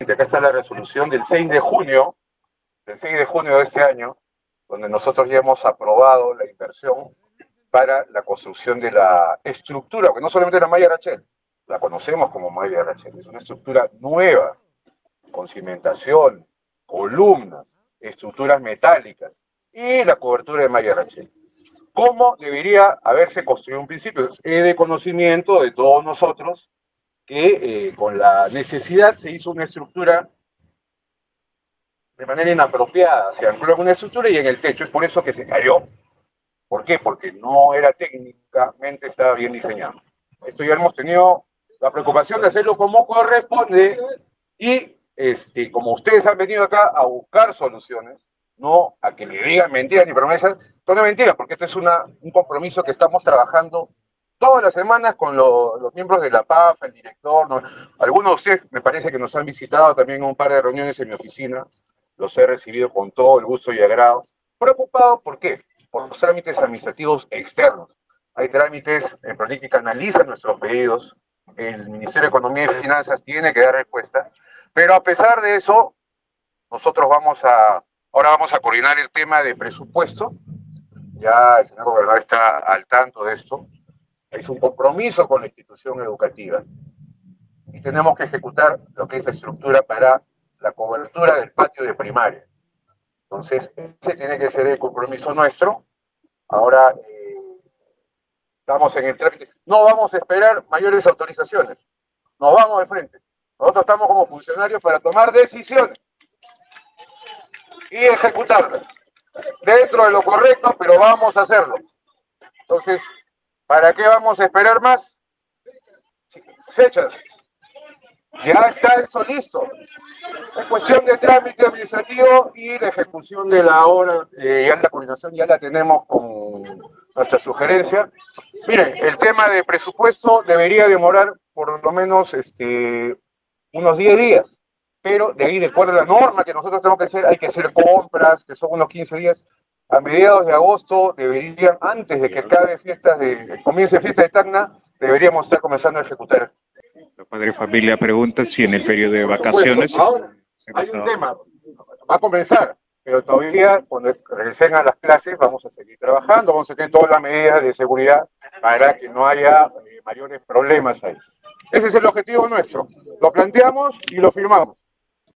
presidente, acá está la resolución del 6 de junio de este año, donde nosotros ya hemos aprobado la inversión para la construcción de la estructura, que no solamente la malla Rachel, la conocemos como malla Rachel, es una estructura nueva, con cimentación, columnas, estructuras metálicas y la cobertura de malla Rachel. ¿Cómo debería haberse construido un principio? Es de conocimiento de todos nosotros que con la necesidad se hizo una estructura de manera inapropiada, se ancló en una estructura y en el techo, es por eso que se cayó. ¿Por qué? Porque no era técnicamente, estaba bien diseñado. Esto ya hemos tenido la preocupación de hacerlo como corresponde y como ustedes han venido acá a buscar soluciones, no a que le digan mentiras ni promesas, son mentiras, porque este es un compromiso que estamos trabajando todas las semanas con los miembros de la PAF, el director, ¿no? Algunos de ustedes me parece que nos han visitado también en un par de reuniones en mi oficina, los he recibido con todo el gusto y agrado. Preocupado, ¿por qué? Por los trámites administrativos externos. Hay trámites en PRONIC que analizan nuestros pedidos, el Ministerio de Economía y Finanzas tiene que dar respuesta, pero a pesar de eso, nosotros ahora vamos a coordinar el tema de presupuesto, ya el señor gobernador está al tanto de esto, es un compromiso con la institución educativa y tenemos que ejecutar lo que es la estructura para la cobertura del patio de primaria. Entonces, ese tiene que ser el compromiso nuestro. Ahora estamos en el trámite. No vamos a esperar mayores autorizaciones. Nos vamos de frente. Nosotros estamos como funcionarios para tomar decisiones y ejecutarlas dentro de lo correcto, pero vamos a hacerlo. Entonces, ¿para qué vamos a esperar más? Fechas. Ya está eso listo. Es cuestión de trámite administrativo y la ejecución de la obra, ya la coordinación ya la tenemos con nuestra sugerencia. Miren, el tema de presupuesto debería demorar por lo menos unos 10 días, pero de ahí, de acuerdo a la norma que nosotros tenemos que hacer, hay que hacer compras, que son unos 15 días. A mediados de agosto deberían, antes de que comience fiesta de Tacna, deberíamos estar comenzando a ejecutar. La padre de familia pregunta si en el periodo de vacaciones... Ahora, hay un tema, va a comenzar, pero todavía cuando regresen a las clases vamos a seguir trabajando, vamos a tener todas las medidas de seguridad para que no haya mayores problemas ahí. Ese es el objetivo nuestro, lo planteamos y lo firmamos.